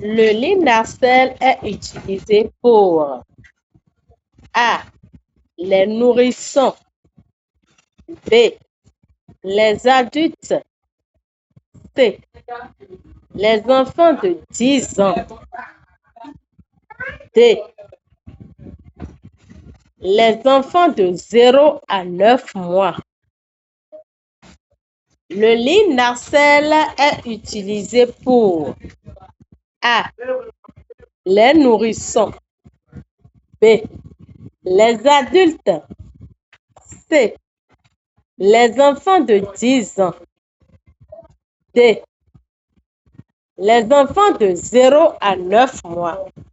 Le lit nacelle est utilisé pour A. Les nourrissons. B. Les adultes. C. Les enfants de 10 ans. D. Les enfants de 0 à 9 mois. Le lit nacelle est utilisé pour A. Les nourrissons. B. Les adultes. C. Les enfants de 10 ans. D. Les enfants de 0 à 9 mois.